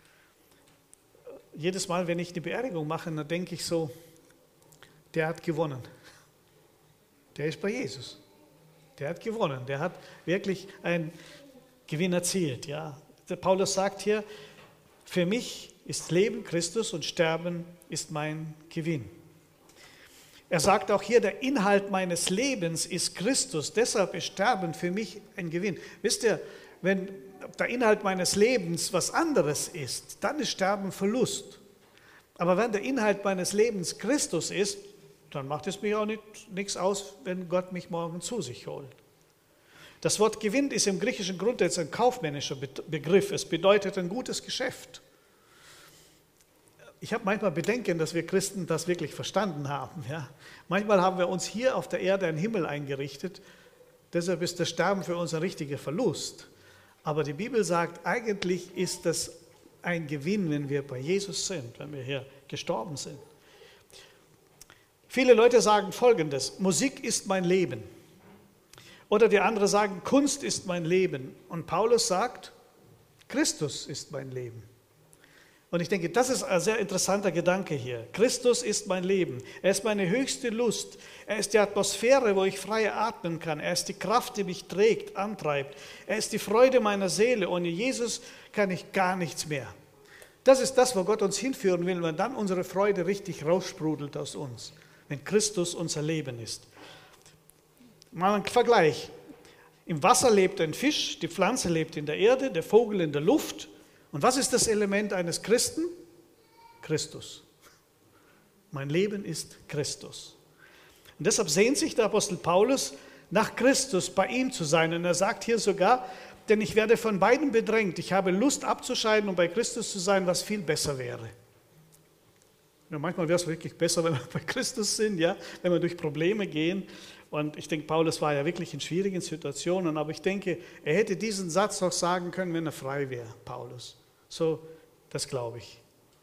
Jedes Mal, wenn ich eine Beerdigung mache, dann denke ich so, der hat gewonnen. Der ist bei Jesus. Der hat gewonnen. Der hat wirklich einen Gewinn erzielt. Ja. Der Paulus sagt hier, für mich ist Leben Christus und Sterben ist mein Gewinn. Er sagt auch hier, der Inhalt meines Lebens ist Christus, deshalb ist Sterben für mich ein Gewinn. Wisst ihr, wenn der Inhalt meines Lebens was anderes ist, dann ist Sterben Verlust. Aber wenn der Inhalt meines Lebens Christus ist, dann macht es mir auch nicht, nichts aus, wenn Gott mich morgen zu sich holt. Das Wort Gewinn ist im griechischen Grundtext ein kaufmännischer Begriff. Es bedeutet ein gutes Geschäft. Ich habe manchmal Bedenken, dass wir Christen das wirklich verstanden haben. Ja. Manchmal haben wir uns hier auf der Erde einen Himmel eingerichtet, deshalb ist das Sterben für uns ein richtiger Verlust. Aber die Bibel sagt, eigentlich ist das ein Gewinn, wenn wir bei Jesus sind, wenn wir hier gestorben sind. Viele Leute sagen Folgendes: Musik ist mein Leben. Oder die anderen sagen, Kunst ist mein Leben. Und Paulus sagt, Christus ist mein Leben. Und ich denke, das ist ein sehr interessanter Gedanke hier. Christus ist mein Leben. Er ist meine höchste Lust. Er ist die Atmosphäre, wo ich frei atmen kann. Er ist die Kraft, die mich trägt, antreibt. Er ist die Freude meiner Seele. Ohne Jesus kann ich gar nichts mehr. Das ist das, wo Gott uns hinführen will, wenn dann unsere Freude richtig raussprudelt aus uns. Wenn Christus unser Leben ist. Mal ein Vergleich. Im Wasser lebt ein Fisch, die Pflanze lebt in der Erde, der Vogel in der Luft. Und was ist das Element eines Christen? Christus. Mein Leben ist Christus. Und deshalb sehnt sich der Apostel Paulus nach Christus, bei ihm zu sein. Und er sagt hier sogar, denn ich werde von beiden bedrängt. Ich habe Lust abzuscheiden, um bei Christus zu sein, was viel besser wäre. Ja, manchmal wäre es wirklich besser, wenn wir bei Christus sind, ja, wenn wir durch Probleme gehen. Und ich denke, Paulus war ja wirklich in schwierigen Situationen. Aber ich denke, er hätte diesen Satz auch sagen können, wenn er frei wäre, Paulus. So, das glaube ich.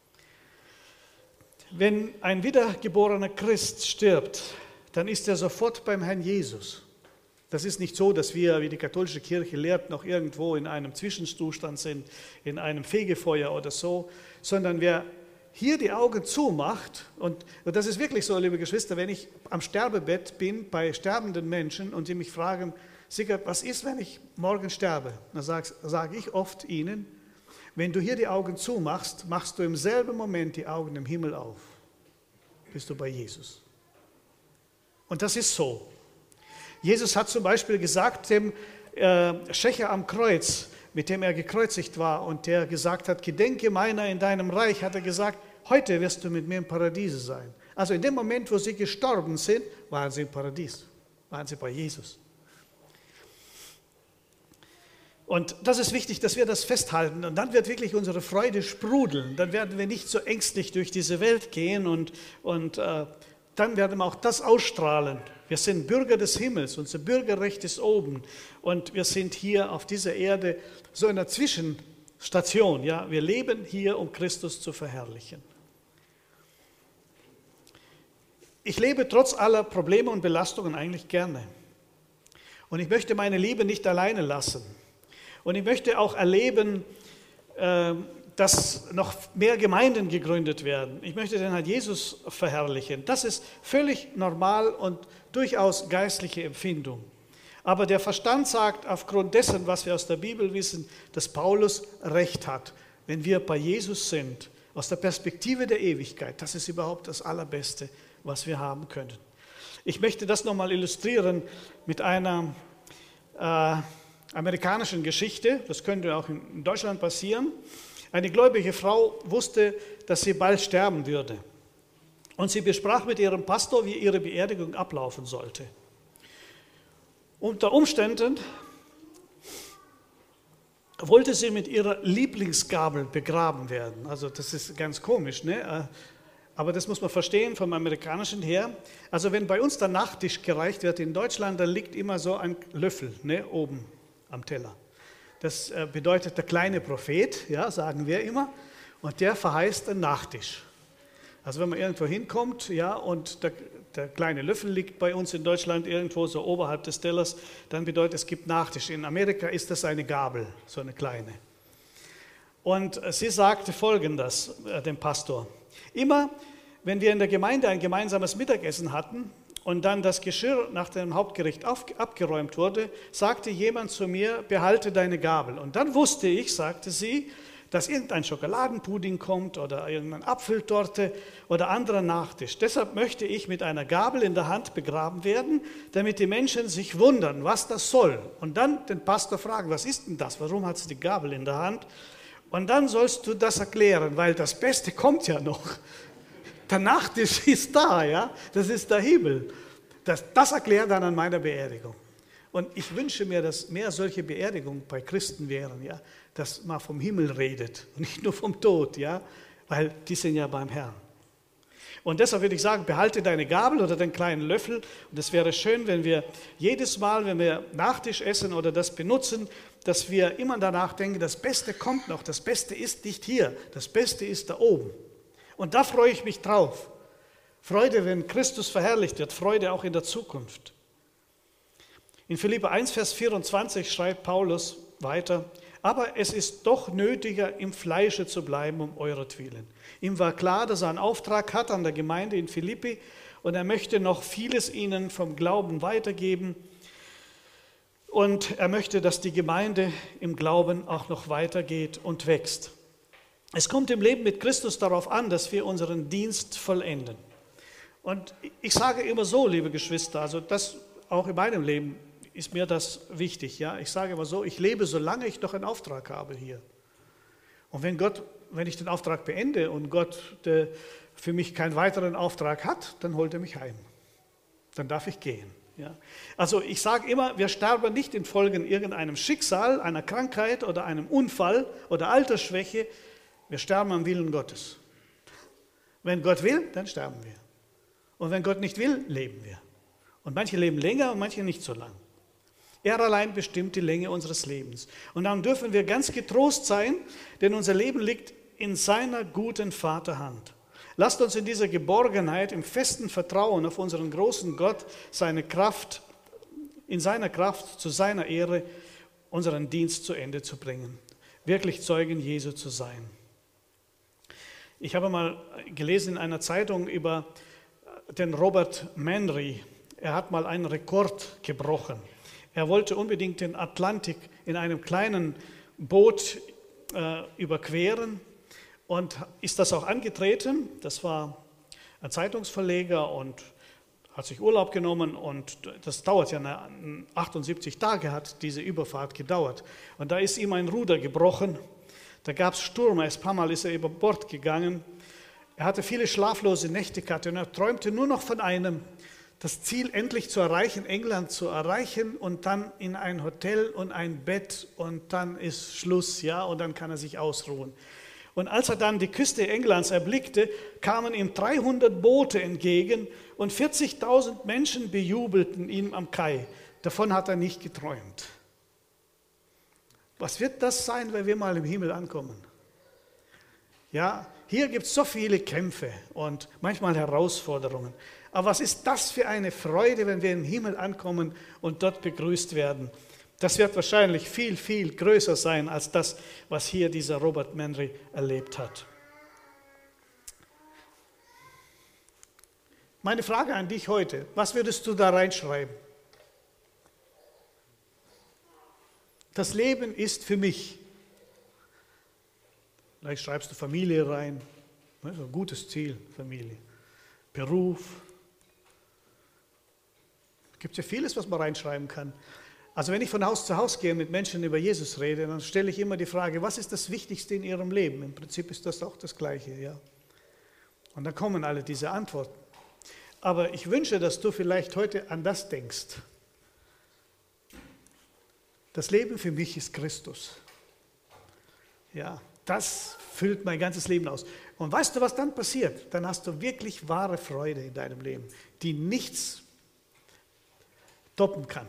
Wenn ein wiedergeborener Christ stirbt, dann ist er sofort beim Herrn Jesus. Das ist nicht so, dass wir, wie die katholische Kirche lehrt, noch irgendwo in einem Zwischenzustand sind, in einem Fegefeuer oder so, sondern wer hier die Augen zumacht, und das ist wirklich so, liebe Geschwister, wenn ich am Sterbebett bin bei sterbenden Menschen und die mich fragen, Sigurd, was ist, wenn ich morgen sterbe? Dann sage sag ich oft ihnen, wenn du hier die Augen zumachst, machst du im selben Moment die Augen im Himmel auf. Bist du bei Jesus. Und das ist so. Jesus hat zum Beispiel gesagt dem äh, Schächer am Kreuz, mit dem er gekreuzigt war und der gesagt hat, gedenke meiner in deinem Reich, hat er gesagt, heute wirst du mit mir im Paradiese sein. Also in dem Moment, wo sie gestorben sind, waren sie im Paradies, waren sie bei Jesus. Und das ist wichtig, dass wir das festhalten. Und dann wird wirklich unsere Freude sprudeln. Dann werden wir nicht so ängstlich durch diese Welt gehen und, und äh, dann werden wir auch das ausstrahlen. Wir sind Bürger des Himmels, unser Bürgerrecht ist oben. Und wir sind hier auf dieser Erde so in einer Zwischenstation. Ja? Wir leben hier, um Christus zu verherrlichen. Ich lebe trotz aller Probleme und Belastungen eigentlich gerne. Und ich möchte meine Liebe nicht alleine lassen. Und ich möchte auch erleben, dass noch mehr Gemeinden gegründet werden. Ich möchte den Herrn Jesus verherrlichen. Das ist völlig normal und durchaus geistliche Empfindung. Aber der Verstand sagt aufgrund dessen, was wir aus der Bibel wissen, dass Paulus recht hat. Wenn wir bei Jesus sind, aus der Perspektive der Ewigkeit, das ist überhaupt das Allerbeste, was wir haben können. Ich möchte das nochmal illustrieren mit einer äh, amerikanischen Geschichte. Das könnte auch in Deutschland passieren. Eine gläubige Frau wusste, dass sie bald sterben würde. Und sie besprach mit ihrem Pastor, wie ihre Beerdigung ablaufen sollte. Unter Umständen wollte sie mit ihrer Lieblingsgabel begraben werden. Also das ist ganz komisch, ne? Aber das muss man verstehen vom Amerikanischen her. Also wenn bei uns der Nachtisch gereicht wird in Deutschland, dann liegt immer so ein Löffel, ne, oben am Teller. Das bedeutet der kleine Prophet, ja, sagen wir immer, und der verheißt einen Nachtisch. Also wenn man irgendwo hinkommt, ja, und der, der kleine Löffel liegt bei uns in Deutschland irgendwo so oberhalb des Tellers, dann bedeutet es gibt Nachtisch. In Amerika ist das eine Gabel, so eine kleine. Und sie sagte Folgendes äh, dem Pastor: Immer, wenn wir in der Gemeinde ein gemeinsames Mittagessen hatten und dann das Geschirr nach dem Hauptgericht auf, abgeräumt wurde, sagte jemand zu mir, behalte deine Gabel. Und dann wusste ich, sagte sie, dass irgendein Schokoladenpudding kommt oder irgendeine Apfeltorte oder anderer Nachtisch. Deshalb möchte ich mit einer Gabel in der Hand begraben werden, damit die Menschen sich wundern, was das soll. Und dann den Pastor fragen, was ist denn das? Warum hat sie die Gabel in der Hand? Und dann sollst du das erklären, weil das Beste kommt ja noch. Der Nachtisch ist da, ja, das ist der Himmel. Das, das erklärt dann an meiner Beerdigung. Und ich wünsche mir, dass mehr solche Beerdigungen bei Christen wären, ja, dass man vom Himmel redet und nicht nur vom Tod, ja, weil die sind ja beim Herrn. Und deshalb würde ich sagen, behalte deine Gabel oder den kleinen Löffel. Und es wäre schön, wenn wir jedes Mal, wenn wir Nachtisch essen oder das benutzen, dass wir immer danach denken, das Beste kommt noch, das Beste ist nicht hier, das Beste ist da oben. Und da freue ich mich drauf. Freude, wenn Christus verherrlicht wird, Freude auch in der Zukunft. In Philipper eins, Vers vierundzwanzig schreibt Paulus weiter: Aber es ist doch nötiger, im Fleische zu bleiben, um euretwillen. Ihm war klar, dass er einen Auftrag hat an der Gemeinde in Philippi und er möchte noch vieles ihnen vom Glauben weitergeben. Und er möchte, dass die Gemeinde im Glauben auch noch weitergeht und wächst. Es kommt im Leben mit Christus darauf an, dass wir unseren Dienst vollenden. Und ich sage immer so, liebe Geschwister, also das auch in meinem Leben ist mir das wichtig. Ja? Ich sage immer so, ich lebe, solange ich noch einen Auftrag habe hier. Und wenn Gott, wenn ich den Auftrag beende und Gott der, für mich keinen weiteren Auftrag hat, dann holt er mich heim. Dann darf ich gehen. Ja? Also ich sage immer, wir sterben nicht infolge irgendeinem Schicksal, einer Krankheit oder einem Unfall oder Altersschwäche. Wir sterben am Willen Gottes. Wenn Gott will, dann sterben wir. Und wenn Gott nicht will, leben wir. Und manche leben länger und manche nicht so lang. Er allein bestimmt die Länge unseres Lebens. Und dann dürfen wir ganz getrost sein, denn unser Leben liegt in seiner guten Vaterhand. Lasst uns in dieser Geborgenheit, im festen Vertrauen auf unseren großen Gott, seine Kraft, in seiner Kraft, zu seiner Ehre, unseren Dienst zu Ende zu bringen. Wirklich Zeugen Jesu zu sein. Ich habe mal gelesen in einer Zeitung über den Robert Manry. Er hat mal einen Rekord gebrochen. Er wollte unbedingt den Atlantik in einem kleinen Boot äh, überqueren und ist das auch angetreten. Das war ein Zeitungsverleger und hat sich Urlaub genommen und das dauert ja eine, achtundsiebzig Tage hat diese Überfahrt gedauert. Und da ist ihm ein Ruder gebrochen. Da gab es Sturm, ein paar Mal ist er über Bord gegangen. Er hatte viele schlaflose Nächte gehabt und er träumte nur noch von einem, das Ziel endlich zu erreichen, England zu erreichen und dann in ein Hotel und ein Bett und dann ist Schluss, ja, und dann kann er sich ausruhen. Und als er dann die Küste Englands erblickte, kamen ihm dreihundert Boote entgegen und vierzigtausend Menschen bejubelten ihn am Kai. Davon hat er nicht geträumt. Was wird das sein, wenn wir mal im Himmel ankommen? Ja, hier gibt es so viele Kämpfe und manchmal Herausforderungen. Aber was ist das für eine Freude, wenn wir im Himmel ankommen und dort begrüßt werden? Das wird wahrscheinlich viel, viel größer sein als das, was hier dieser Robert Manry erlebt hat. Meine Frage an dich heute, was würdest du da reinschreiben? Das Leben ist für mich. Vielleicht schreibst du Familie rein, das ist ein gutes Ziel, Familie. Beruf. Es gibt ja vieles, was man reinschreiben kann. Also wenn ich von Haus zu Haus gehe und mit Menschen über Jesus rede, dann stelle ich immer die Frage, was ist das Wichtigste in ihrem Leben? Im Prinzip ist das auch das Gleiche, ja. Und dann kommen alle diese Antworten. Aber ich wünsche, dass du vielleicht heute an das denkst. Das Leben für mich ist Christus. Ja, das füllt mein ganzes Leben aus. Und weißt du, was dann passiert? Dann hast du wirklich wahre Freude in deinem Leben, die nichts toppen kann.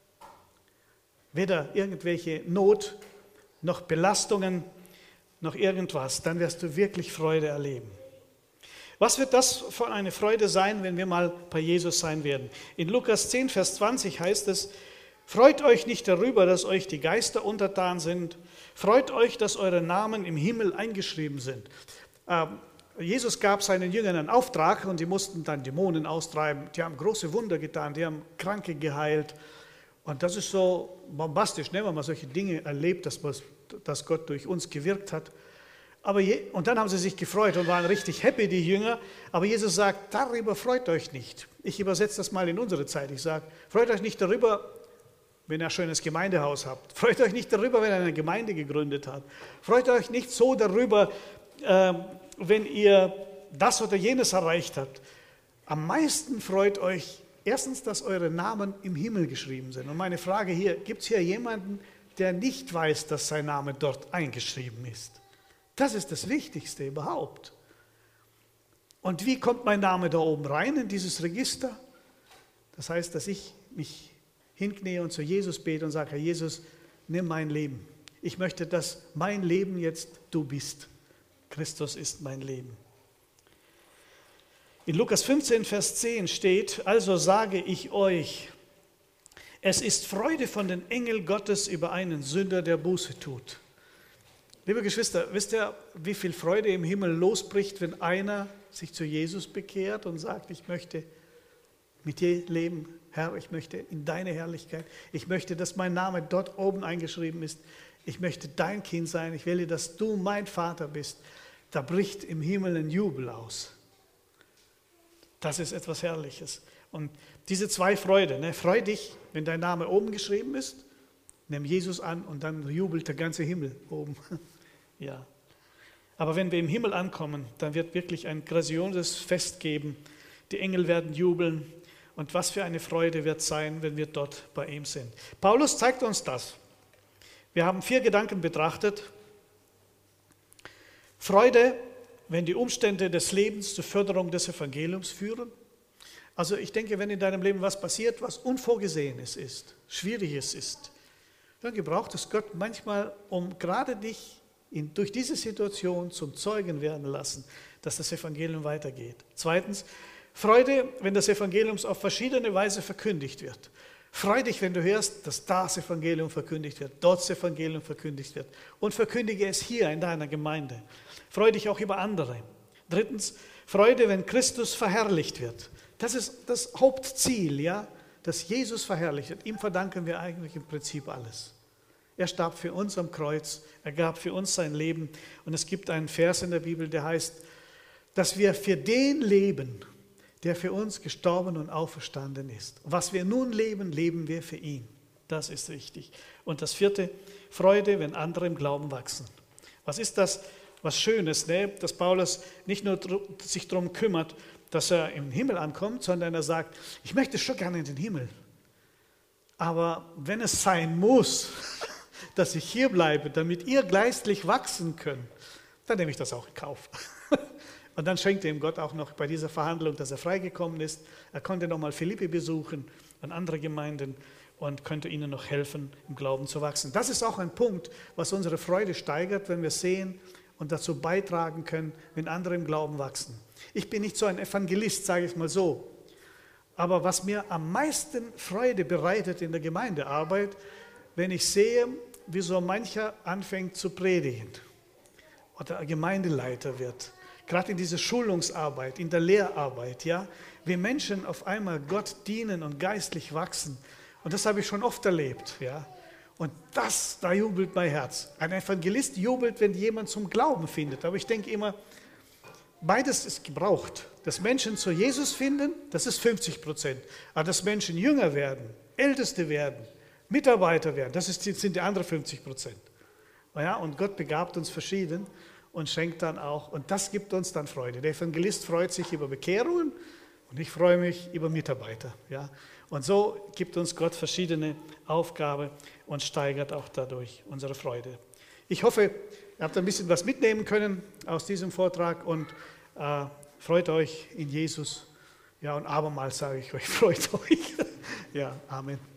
Weder irgendwelche Not, noch Belastungen, noch irgendwas. Dann wirst du wirklich Freude erleben. Was wird das für eine Freude sein, wenn wir mal bei Jesus sein werden? In Lukas zehn, Vers zwanzig heißt es, freut euch nicht darüber, dass euch die Geister untertan sind. Freut euch, dass eure Namen im Himmel eingeschrieben sind. Ähm, Jesus gab seinen Jüngern einen Auftrag und die mussten dann Dämonen austreiben. Die haben große Wunder getan, die haben Kranke geheilt. Und das ist so bombastisch, ne, wenn man solche Dinge erlebt, dass, dass Gott durch uns gewirkt hat. Aber je, und dann haben sie sich gefreut und waren richtig happy, die Jünger. Aber Jesus sagt, darüber freut euch nicht. Ich übersetze das mal in unsere Zeit. Ich sage, freut euch nicht darüber, wenn ihr ein schönes Gemeindehaus habt. Freut euch nicht darüber, wenn ihr eine Gemeinde gegründet habt. Freut euch nicht so darüber, äh, wenn ihr das oder jenes erreicht habt. Am meisten freut euch erstens, dass eure Namen im Himmel geschrieben sind. Und meine Frage hier, gibt es hier jemanden, der nicht weiß, dass sein Name dort eingeschrieben ist? Das ist das Wichtigste überhaupt. Und wie kommt mein Name da oben rein in dieses Register? Das heißt, dass ich mich hinknie und zu Jesus bete und sage, Herr Jesus, nimm mein Leben. Ich möchte, dass mein Leben jetzt du bist. Christus ist mein Leben. In Lukas fünfzehn, Vers zehn steht, also sage ich euch, es ist Freude von den Engeln Gottes über einen Sünder, der Buße tut. Liebe Geschwister, wisst ihr, wie viel Freude im Himmel losbricht, wenn einer sich zu Jesus bekehrt und sagt, ich möchte mit dir leben, Herr, ich möchte in deine Herrlichkeit, ich möchte, dass mein Name dort oben eingeschrieben ist, ich möchte dein Kind sein, ich will, dass du mein Vater bist. Da bricht im Himmel ein Jubel aus. Das ist etwas Herrliches. Und diese zwei Freude, ne, freu dich, wenn dein Name oben geschrieben ist, nimm Jesus an und dann jubelt der ganze Himmel oben. Ja. Aber wenn wir im Himmel ankommen, dann wird wirklich ein grandioses Fest geben. Die Engel werden jubeln. Und was für eine Freude wird sein, wenn wir dort bei ihm sind. Paulus zeigt uns das. Wir haben vier Gedanken betrachtet. Freude, wenn die Umstände des Lebens zur Förderung des Evangeliums führen. Also ich denke, wenn in deinem Leben was passiert, was Unvorgesehenes ist, Schwieriges ist, dann gebraucht es Gott manchmal, um gerade dich in, durch diese Situation zum Zeugen werden lassen, dass das Evangelium weitergeht. Zweitens, Freude, wenn das Evangelium auf verschiedene Weise verkündigt wird. Freu dich, wenn du hörst, dass das Evangelium verkündigt wird, dort das Evangelium verkündigt wird. Und verkündige es hier in deiner Gemeinde. Freu dich auch über andere. Drittens, Freude, wenn Christus verherrlicht wird. Das ist das Hauptziel, ja, dass Jesus verherrlicht wird. Ihm verdanken wir eigentlich im Prinzip alles. Er starb für uns am Kreuz, er gab für uns sein Leben. Und es gibt einen Vers in der Bibel, der heißt, dass wir für den leben, der für uns gestorben und auferstanden ist. Was wir nun leben, leben wir für ihn. Das ist richtig. Und das vierte, Freude, wenn andere im Glauben wachsen. Was ist das? Was Schönes, ne? Dass Paulus nicht nur sich darum kümmert, dass er im Himmel ankommt, sondern er sagt, ich möchte schon gerne in den Himmel. Aber wenn es sein muss, dass ich hier bleibe, damit ihr geistlich wachsen könnt, dann nehme ich das auch in Kauf. Und dann schenkte ihm Gott auch noch bei dieser Verhandlung, dass er freigekommen ist. Er konnte nochmal Philippi besuchen und andere Gemeinden und könnte ihnen noch helfen, im Glauben zu wachsen. Das ist auch ein Punkt, was unsere Freude steigert, wenn wir sehen, und dazu beitragen können, wenn andere im Glauben wachsen. Ich bin nicht so ein Evangelist, sage ich mal so. Aber was mir am meisten Freude bereitet in der Gemeindearbeit, wenn ich sehe, wie so mancher anfängt zu predigen oder Gemeindeleiter wird, gerade in dieser Schulungsarbeit, in der Lehrarbeit, ja, wie Menschen auf einmal Gott dienen und geistlich wachsen. Und das habe ich schon oft erlebt, ja. Und das, da jubelt mein Herz. Ein Evangelist jubelt, wenn jemand zum Glauben findet. Aber ich denke immer, beides ist gebraucht. Dass Menschen zu Jesus finden, das ist fünfzig Prozent. Aber dass Menschen jünger werden, Älteste werden, Mitarbeiter werden, das ist, sind die anderen fünfzig Prozent. Ja, und Gott begabt uns verschieden und schenkt dann auch, und das gibt uns dann Freude. Der Evangelist freut sich über Bekehrungen und ich freue mich über Mitarbeiter. Ja. Und so gibt uns Gott verschiedene Aufgaben und steigert auch dadurch unsere Freude. Ich hoffe, ihr habt ein bisschen was mitnehmen können aus diesem Vortrag und äh, freut euch in Jesus. Ja, und abermals sage ich euch, freut euch. Ja, Amen.